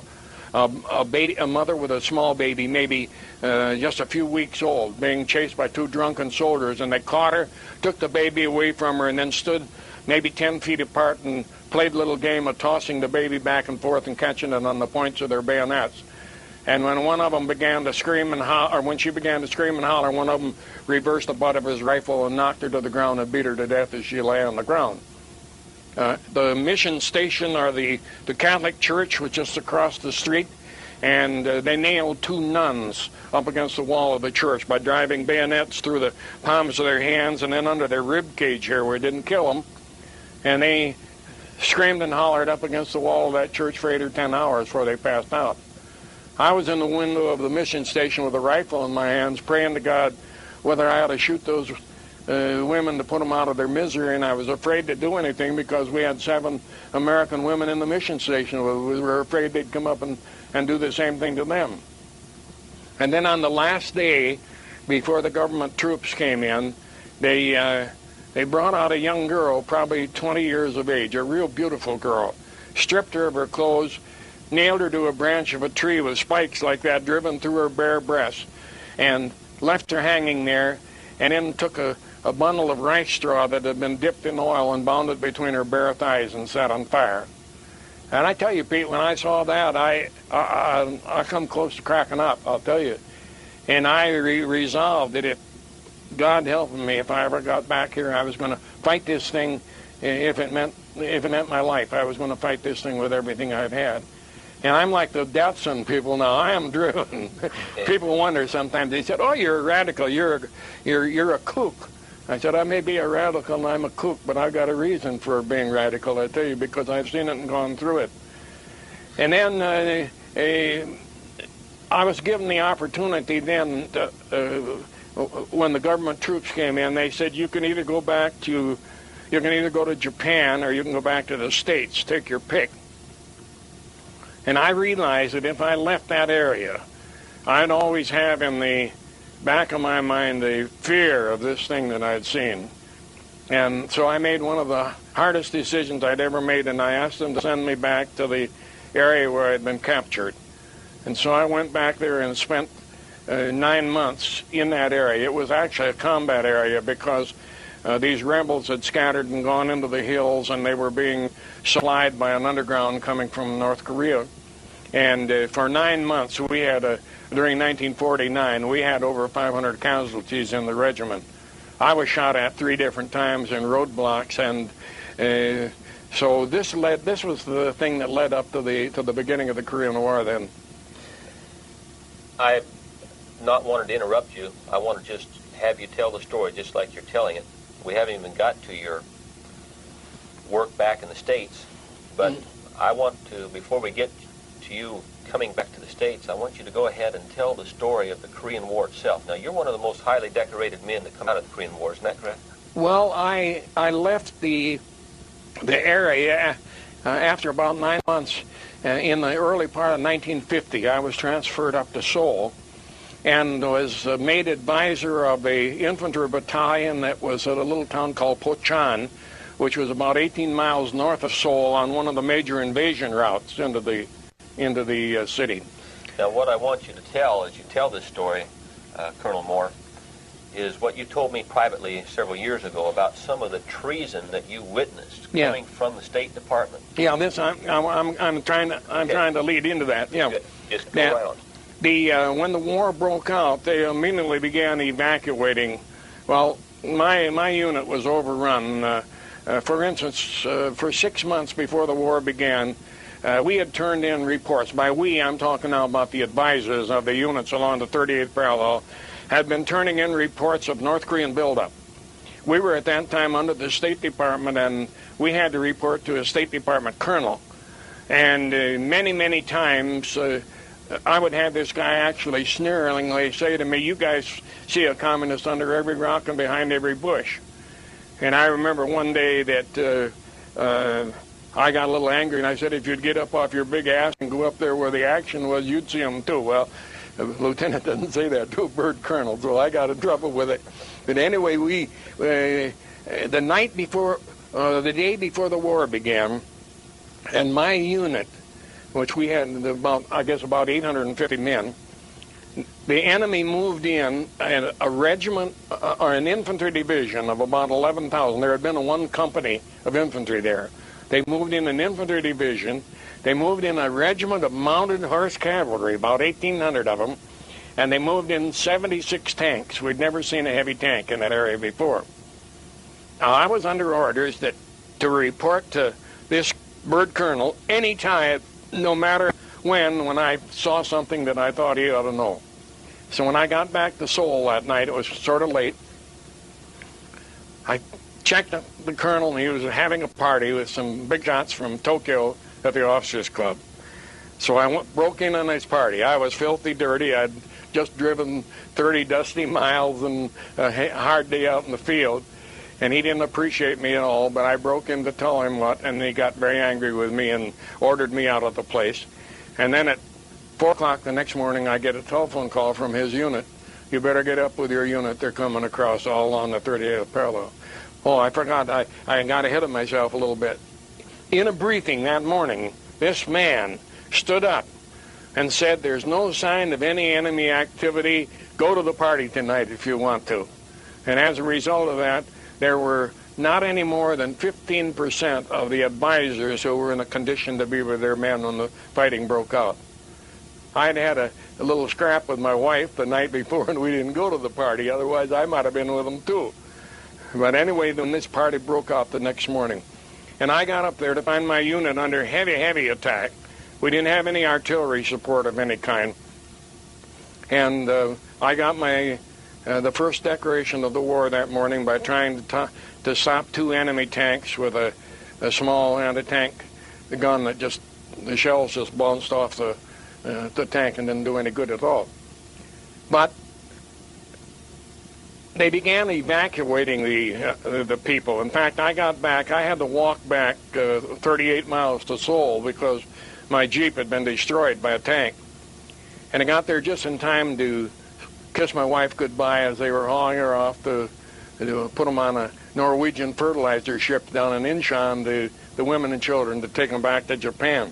a mother with a small baby, maybe just a few weeks old, being chased by two drunken soldiers, and they caught her, took the baby away from her, and then stood maybe 10 feet apart and played a little game of tossing the baby back and forth and catching it on the points of their bayonets. And when one of them began to scream and holler, or when she began to scream and holler, one of them reversed the butt of his rifle and knocked her to the ground and beat her to death as she lay on the ground. The mission station, or the Catholic church, was just across the street, and they nailed two nuns up against the wall of the church by driving bayonets through the palms of their hands and then under their rib cage here where it didn't kill them. And they screamed and hollered up against the wall of that church for 8 or 10 hours before they passed out. I was in the window of the mission station with a rifle in my hands, praying to God whether I ought to shoot those women to put them out of their misery, and I was afraid to do anything because we had 7 American women in the mission station. We were afraid they'd come up and do the same thing to them. And then on the last day, before the government troops came in, they brought out a young girl, probably 20 years of age, a real beautiful girl, stripped her of her clothes, nailed her to a branch of a tree with spikes like that driven through her bare breast, and left her hanging there, and then took a bundle of rice straw that had been dipped in oil and bound it between her bare thighs and set on fire. And I tell you, Pete, when I saw that, I come close to cracking up, I'll tell you. And I resolved that if God helping me, if I ever got back here, I was going to fight this thing. If it meant my life, I was going to fight this thing with everything I've had. And I'm like the Datsun people now. I am driven. People wonder sometimes. They said, "Oh, you're a radical. You're a kook." I said, "I may be a radical and I'm a kook, but I've got a reason for being radical, I tell you, because I've seen it and gone through it." And then I was given the opportunity then, when the government troops came in, they said, you can either go to Japan or you can go back to the States. Take your pick. And I realized that if I left that area, I'd always have in the back of my mind the fear of this thing that I'd seen. And so I made one of the hardest decisions I'd ever made, and I asked them to send me back to the area where I'd been captured. And so I went back there and spent 9 months in that area. It was actually a combat area because these rebels had scattered and gone into the hills, and they were being supplied by an underground coming from North Korea. And for 9 months, we had, during 1949, we had over 500 casualties in the regiment. I was shot at 3 different times in roadblocks, and so this was the thing that led up to the beginning of the Korean War then. I not wanted to interrupt you. I want to just have you tell the story just like you're telling it. We haven't even got to your work back in the States, but I want to, before we get to you coming back to the States, I want you to go ahead and tell the story of the Korean War itself. Now, you're one of the most highly decorated men to come out of the Korean War, isn't that correct? Well, I left the area after about 9 months. In the early part of 1950, I was transferred up to Seoul and was made advisor of a infantry battalion that was at a little town called Pocheon, which was about 18 miles north of Seoul on one of the major invasion routes into the city. Now, what I want you to tell as you tell this story, Colonel Moore, is what you told me privately several years ago about some of the treason that you witnessed coming from the State Department. Yeah, this I'm trying to lead into that. Yeah, good. Just go right on. When the war broke out, they immediately began evacuating. Well, my unit was overrun. For instance, for 6 months before the war began, we had turned in reports. By we, I'm talking now about the advisors of the units along the 38th parallel, had been turning in reports of North Korean buildup. We were at that time under the State Department, and we had to report to a State Department colonel. And many, many times I would have this guy actually sneeringly say to me, "You guys see a communist under every rock and behind every bush." And I remember one day that I got a little angry, and I said, "If you'd get up off your big ass and go up there where the action was, you'd see them too." Well, the lieutenant doesn't say that to a bird colonel, so I got in trouble with it. But anyway, the night before, the day before the war began, and my unit, which we had about 850 men, the enemy moved in a regiment or an infantry division of about 11,000. There had been one company of infantry there. They moved in an infantry division. They moved in a regiment of mounted horse cavalry, about 1,800 of them, and they moved in 76 tanks. We'd never seen a heavy tank in that area before. Now, I was under orders to report to this bird colonel anytime, no matter when I saw something that I thought he ought to know. So when I got back to Seoul that night, it was sort of late, I checked the colonel, and he was having a party with some big shots from Tokyo at the officers' club. So I broke in on his party. I was filthy dirty. I'd just driven 30 dusty miles and a hard day out in the field, and he didn't appreciate me at all, but I broke in to tell him what, and he got very angry with me and ordered me out of the place. And then at 4 o'clock the next morning, I get a telephone call from his unit. "You better get up with your unit. They're coming across all on the 38th parallel." Oh, I forgot. I got ahead of myself a little bit. In a briefing that morning, this man stood up and said, "There's no sign of any enemy activity. Go to the party tonight if you want to." And as a result of that, there were not any more than 15% of the advisors who were in a condition to be with their men when the fighting broke out. I'd had a little scrap with my wife the night before, and we didn't go to the party. Otherwise, I might have been with them too. But anyway, then this party broke out the next morning. And I got up there to find my unit under heavy attack. We didn't have any artillery support of any kind. And I got the first decoration of the war that morning by trying to stop 2 enemy tanks with a small anti-tank gun that the shells just bounced off the tank and didn't do any good at all. But they began evacuating the people. In fact, I got back. I had to walk back 38 miles to Seoul because my Jeep had been destroyed by a tank. And I got there just in time to kiss my wife goodbye as they were hauling her off to put them on a Norwegian fertilizer ship down in Incheon, the women and children, to take them back to Japan.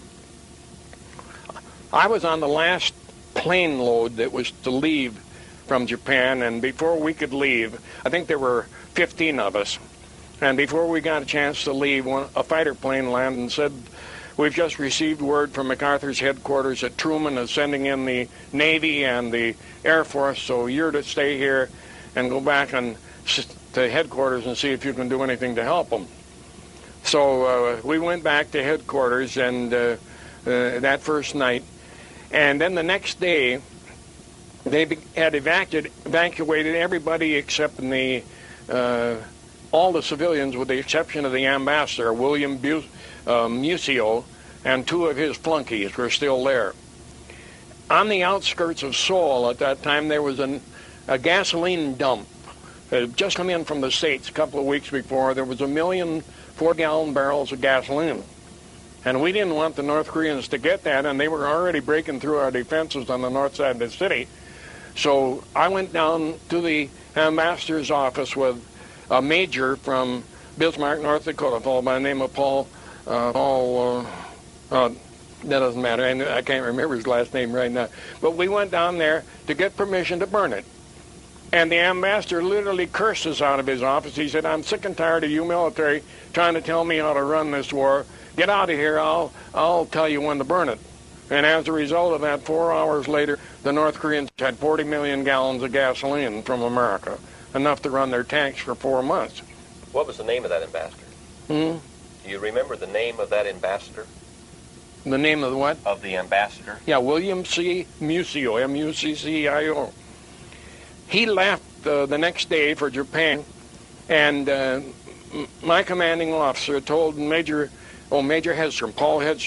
I was on the last plane load that was to leave from Japan, and before we could leave, I think there were 15 of us, and before we got a chance to leave, a fighter plane landed and said, "We've just received word from MacArthur's headquarters that Truman is sending in the Navy and the Air Force, so you're to stay here and go back to headquarters and see if you can do anything to help them." So we went back to headquarters and that first night, and then the next day they had evacuated everybody except all the civilians, with the exception of the ambassador, William Museo, and 2 of his flunkies were still there. On the outskirts of Seoul at that time, there was a gasoline dump. It had just come in from the States a couple of weeks before. There was 1 million 4-gallon barrels of gasoline. And we didn't want the North Koreans to get that, and they were already breaking through our defenses on the north side of the city. So I went down to the ambassador's office with a major from Bismarck, North Dakota, fellow by the name of Paul, that doesn't matter. I can't remember his last name right now. But we went down there to get permission to burn it. And the ambassador literally cursed us out of his office. He said, "I'm sick and tired of you military trying to tell me how to run this war. Get out of here. I'll tell you when to burn it." And as a result of that, 4 hours later, the North Koreans had 40 million gallons of gasoline from America, enough to run their tanks for 4 months. What was the name of that ambassador? Hmm? Do you remember the name of that ambassador? The name of the what? Of the ambassador. Yeah, William C. Museo, M-U-C-C-I-O. He left the next day for Japan, and my commanding officer told Major Hedstrom, Paul Hedstrom,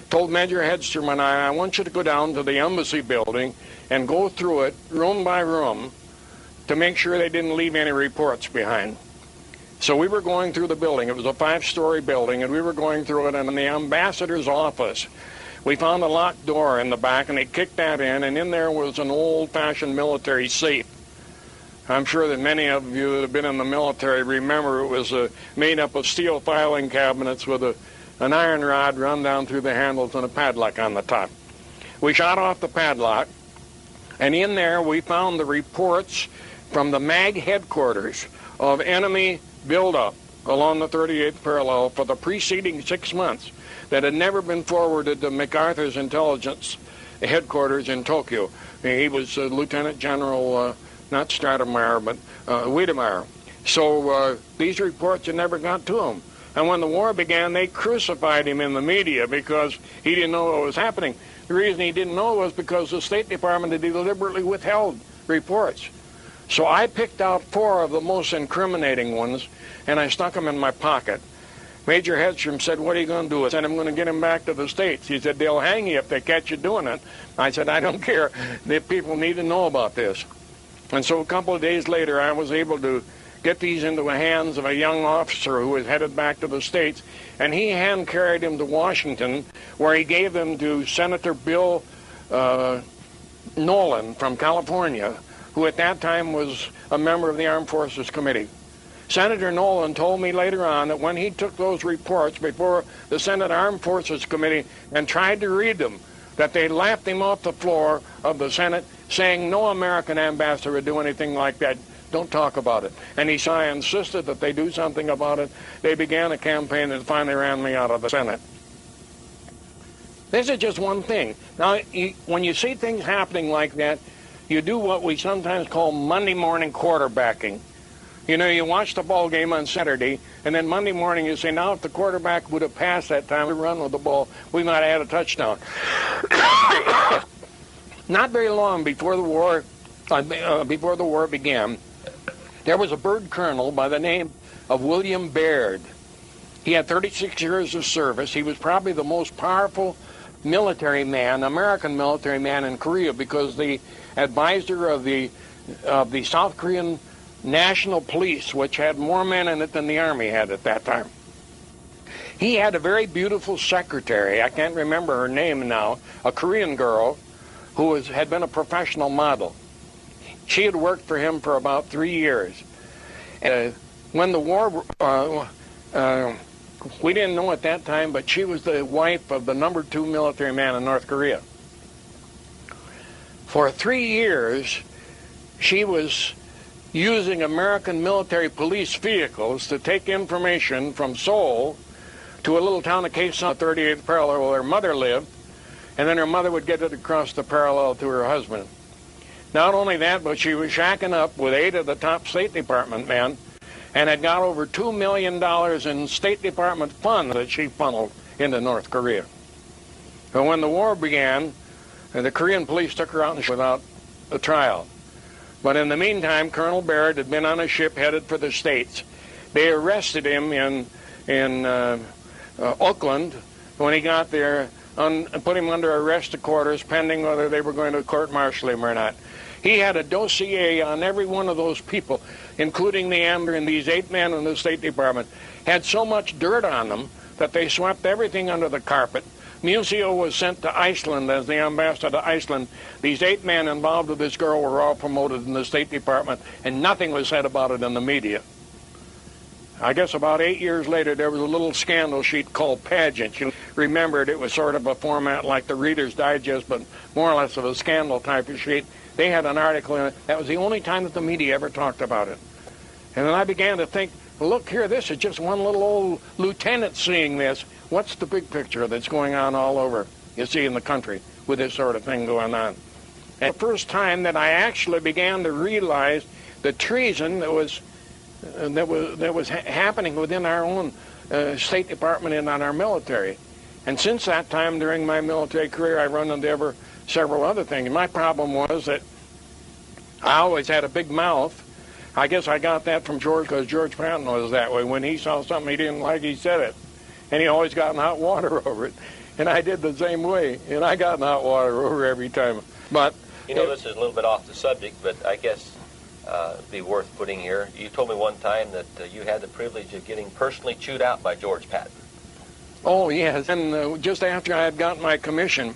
told Major Hedstrom and I want you to go down to the embassy building and go through it room by room to make sure they didn't leave any reports behind. So we were going through the building. It was a 5-story building, and we were going through it, and in the ambassador's office, we found a locked door in the back, and they kicked that in, and in there was an old-fashioned military safe. I'm sure that many of you that have been in the military remember it was made up of steel filing cabinets with an iron rod run down through the handles and a padlock on the top. We shot off the padlock, and in there we found the reports from the MAG headquarters of enemy buildup along the 38th parallel for the preceding 6 months that had never been forwarded to MacArthur's intelligence headquarters in Tokyo. He was Lieutenant General, not Stratemeyer, but Wiedemeyer. So these reports had never got to him. And when the war began, they crucified him in the media because he didn't know what was happening. The reason he didn't know was because the State Department had deliberately withheld reports. So I picked out 4 of the most incriminating ones, and I stuck them in my pocket. Major Hedstrom said, "What are you going to do?" I said, "I'm going to get him back to the States." He said, "They'll hang you if they catch you doing it." I said, "I don't care. The people need to know about this." And so a couple of days later, I was able to get these into the hands of a young officer who was headed back to the States, and he hand-carried him to Washington, where he gave them to Senator Bill Nolan from California, who at that time was a member of the Armed Forces Committee. Senator Nolan told me later on that when he took those reports before the Senate Armed Forces Committee and tried to read them, that they laughed him off the floor of the Senate, saying no American ambassador would do anything like that. Don't talk about it. And I insisted that they do something about it. They began a campaign that finally ran me out of the Senate. This is just one thing. Now, when you see things happening like that, you do what we sometimes call Monday morning quarterbacking. You know, you watch the ball game on Saturday, and then Monday morning you say, now if the quarterback would have passed that time to run with the ball, we might have had a touchdown. Not very long before the war began, there was a bird colonel by the name of William Baird. He had 36 years of service. He was probably the most powerful military man, American military man in Korea, because the advisor of the South Korean National Police, which had more men in it than the Army had at that time. He had a very beautiful secretary, I can't remember her name now, a Korean girl who had been a professional model. She had worked for him for about 3 years. When the war, we didn't know at that time, but she was the wife of the #2 military man in North Korea. For 3 years, she was using American military police vehicles to take information from Seoul to a little town of Kaesong, 38th parallel, where her mother lived, and then her mother would get it across the parallel to her husband. Not only that, but she was shacking up with 8 of the top State Department men and had got over $2 million in State Department funds that she funneled into North Korea. And when the war began, the Korean police took her out without a trial. But in the meantime, Colonel Baird had been on a ship headed for the States. They arrested him in Oakland when he got there, and put him under arrest quarters pending whether they were going to court-martial him or not. He had a dossier on every one of those people, including the ambassador and these 8 men in the State Department, had so much dirt on them that they swept everything under the carpet. Museo was sent to Iceland as the ambassador to Iceland. These 8 men involved with this girl were all promoted in the State Department, and nothing was said about it in the media. I guess about 8 years later, there was a little scandal sheet called Pageant. You remembered it was sort of a format like the Reader's Digest, but more or less of a scandal type of sheet. They had an article in it. That was the only time that the media ever talked about it. And then I began to think, well, look here, this is just one little old lieutenant seeing this. What's the big picture that's going on all over, you see, in the country with this sort of thing going on? And the first time that I actually began to realize the treason that was happening within our own State Department and on our military. And since that time, during my military career, I run into several other things. My problem was that I always had a big mouth. I guess I got that from George, because George Patton was that way. When he saw something he didn't like, he said it. And he always got in hot water over it. And I did the same way, and I got in hot water over every time. But you know, this is a little bit off the subject, but I guess it'd be worth putting here. You told me one time that you had the privilege of getting personally chewed out by George Patton. Oh, yes. And just after I had gotten my commission,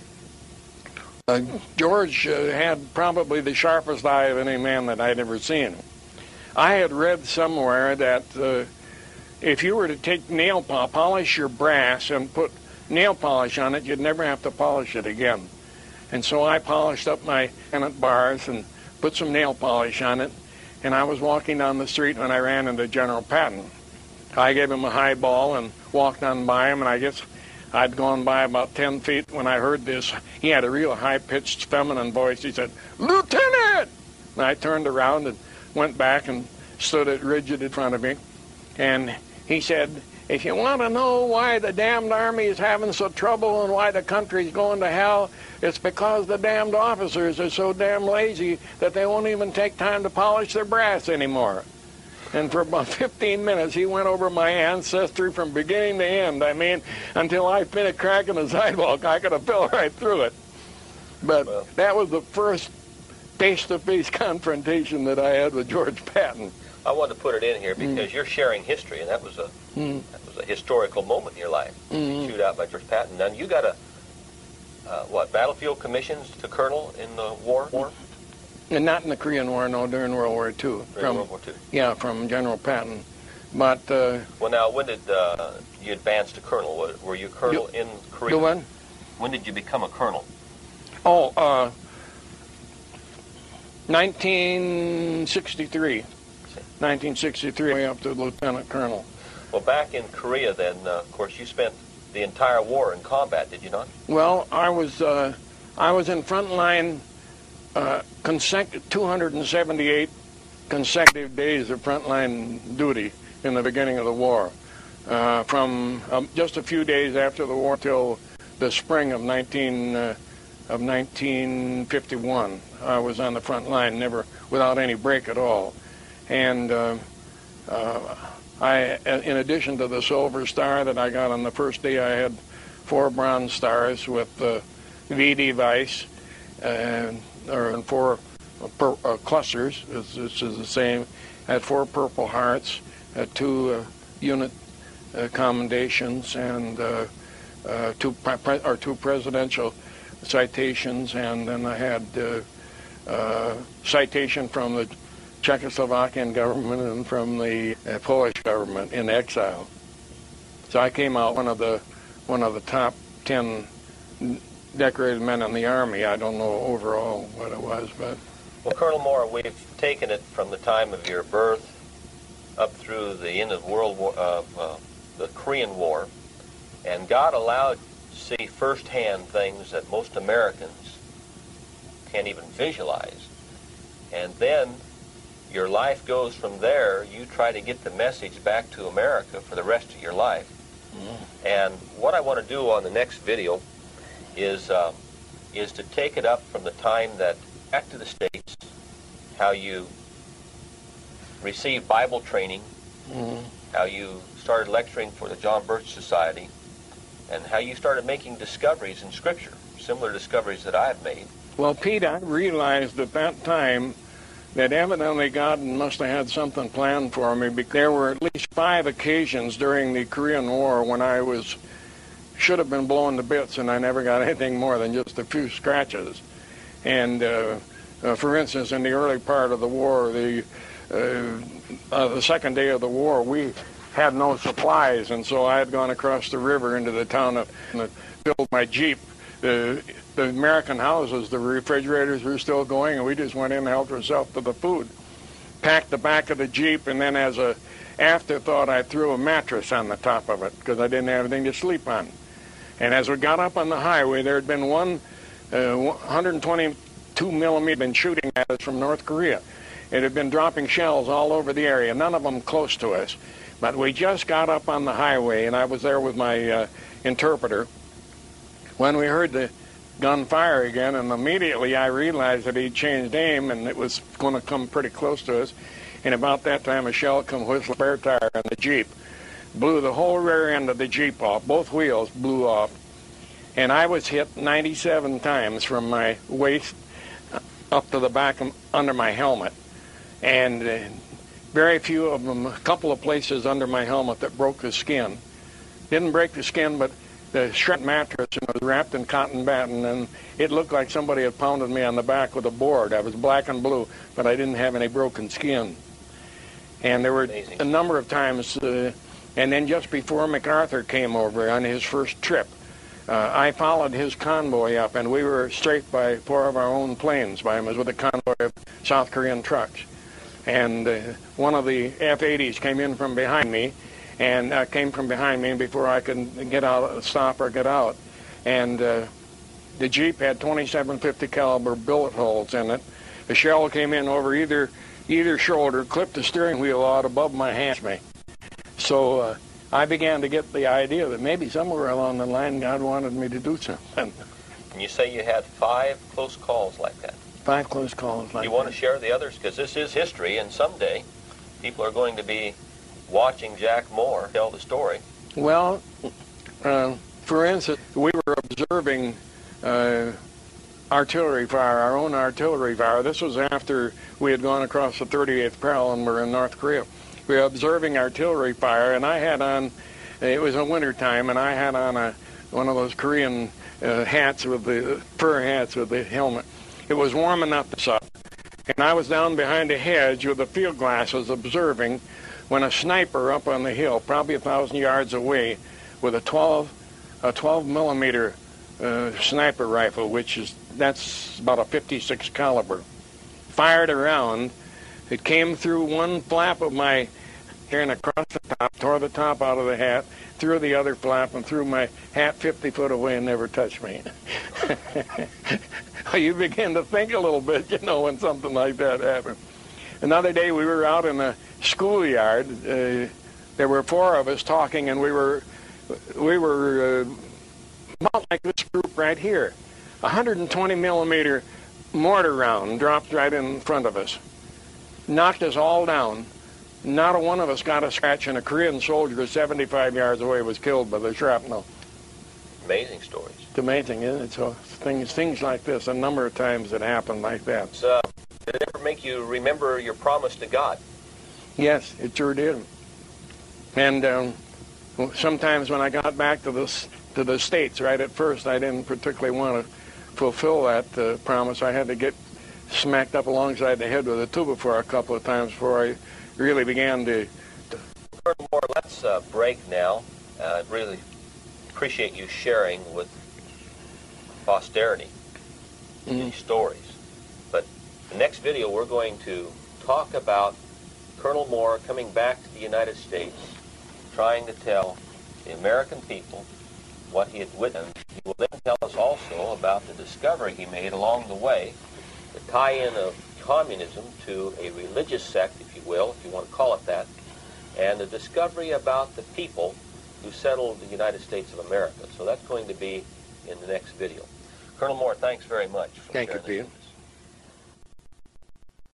George had probably the sharpest eye of any man that I'd ever seen. I had read somewhere that if you were to take polish your brass and put nail polish on it, you'd never have to polish it again. And so I polished up my granite bars and put some nail polish on it, and I was walking down the street when I ran into General Patton. I gave him a high ball and walked on by him, and I guess I'd gone by about 10 feet when I heard this. He had a real high-pitched feminine voice. He said, "Lieutenant!" And I turned around and went back and stood rigid in front of me. And he said, "If you want to know why the damned army is having so trouble and why the country's going to hell, it's because the damned officers are so damn lazy that they won't even take time to polish their brass anymore." And for about 15 minutes, he went over my ancestry from beginning to end. I mean, until I finished cracking the sidewalk, I could have fell right through it. But that was the first face-to-face confrontation that I had with George Patton. I wanted to put it in here because you're sharing history, and that was a historical moment in your life. Chewed out by George Patton. And you got battlefield commissions to colonel in the war? And not in the Korean War, no, during World War II. World War II? Yeah, from General Patton. But well, now, when did you advance to colonel? Were you colonel in Korea? When? When did you become a colonel? Oh, 1963. 1963, way up to lieutenant colonel. Well, back in Korea, then, of course, you spent the entire war in combat, did you not? Well, I was in front line 278 consecutive days of frontline duty in the beginning of the war. From just a few days after the war till the spring of 1951, I was on the front line, never without any break at all. And I, in addition to the Silver Star that I got on the first day, I had 4 Bronze Stars with VD Vice, or 4 clusters. This is the same. I had 4 Purple Hearts, 2 unit commendations, and 2 presidential citations, and then I had citation from the Czechoslovakian government and from the Polish government in exile. So I came out one of the top 10 decorated men in the Army. I don't know overall what it was, but... Well, Colonel Moore, we've taken it from the time of your birth up through the end of World War, the Korean War, and God allowed you to see firsthand things that most Americans can't even visualize. And then your life goes from there. You try to get the message back to America for the rest of your life. And what I want to do on the next video is to take it up from the time that back to the States, how you received Bible training, how you started lecturing for the John Birch Society, and how you started making discoveries in Scripture, similar discoveries that I've made. Well, Pete, I realized at that time that evidently God must have had something planned for me, because there were at least 5 occasions during the Korean War when I should have been blown to bits, and I never got anything more than just a few scratches. And for instance, in the early part of the war, the second day of the war, we had no supplies, and so I had gone across the river into the town and built my Jeep. The American houses, the refrigerators were still going, and we just went in and helped ourselves to the food. Packed the back of the Jeep, and then as a afterthought, I threw a mattress on the top of it because I didn't have anything to sleep on. And as we got up on the highway, there had been 122 millimeter been shooting at us from North Korea. It had been dropping shells all over the area, none of them close to us. But we just got up on the highway, and I was there with my interpreter, when we heard the gunfire again, and immediately I realized that he'd changed aim and it was going to come pretty close to us. And about that time, a shell come whistling spare tire on the Jeep, blew the whole rear end of the Jeep off. Both wheels blew off. And I was hit 97 times from my waist up to the back under my helmet. And very few of them, a couple of places under my helmet that broke the skin. Didn't break the skin, but the shred mattress was wrapped in cotton batting, and it looked like somebody had pounded me on the back with a board. I was black and blue, but I didn't have any broken skin. And there were a number of times, and then just before MacArthur came over on his first trip, I followed his convoy up, and we were strafed by 4 of our own planes by him. It was with a convoy of South Korean trucks. And one of the F-80s came in from behind me, and came from behind me before I could get out, stop or get out. And the Jeep had 2750 caliber bullet holes in it. A shell came in over either shoulder, clipped the steering wheel out above my hamstring. So I began to get the idea that maybe somewhere along the line God wanted me to do something. And you say you had 5 close calls like that. 5 close calls like that. You want to share the others? Because this is history, and someday people are going to be watching Jack Moore tell the story. Well, for instance, we were observing artillery fire, our own artillery fire. This was after we had gone across the 38th parallel and were in North Korea. We were observing artillery fire, and I had on, it was a winter time, and I had on one of those Korean hats with the fur hats with the helmet. It was warm enough to suck, and I was down behind a hedge with the field glasses observing when a sniper up on the hill, probably 1,000 yards away, with a 12 millimeter sniper rifle, that's about a 56 caliber, fired around. It came through one flap of my hair and across the top, tore the top out of the hat, through the other flap, and threw my hat 50 foot away and never touched me. You begin to think a little bit, when something like that happened. Another day we were out in a schoolyard. There were 4 of us talking, and we were about like this group right here. 120 millimeter mortar round dropped right in front of us, knocked us all down. Not a one of us got a scratch, and a Korean soldier 75 yards away was killed by the shrapnel. Amazing stories. It's amazing, isn't it? So things like this, a number of times that happened like that. So, did it ever make you remember your promise to God? Yes, it sure did. And sometimes when I got back to the States, right at first, I didn't particularly want to fulfill that promise. I had to get smacked up alongside the head with a 2x4 a couple of times before I really began to... Colonel Moore, let's break now. I really appreciate you sharing with posterity these stories. But the next video, we're going to talk about Colonel Moore coming back to the United States, trying to tell the American people what he had witnessed. He will then tell us also about the discovery he made along the way, the tie-in of communism to a religious sect, if you will, if you want to call it that, and the discovery about the people who settled the United States of America. So that's going to be in the next video. Colonel Moore, thanks very much. Thank you, Peter.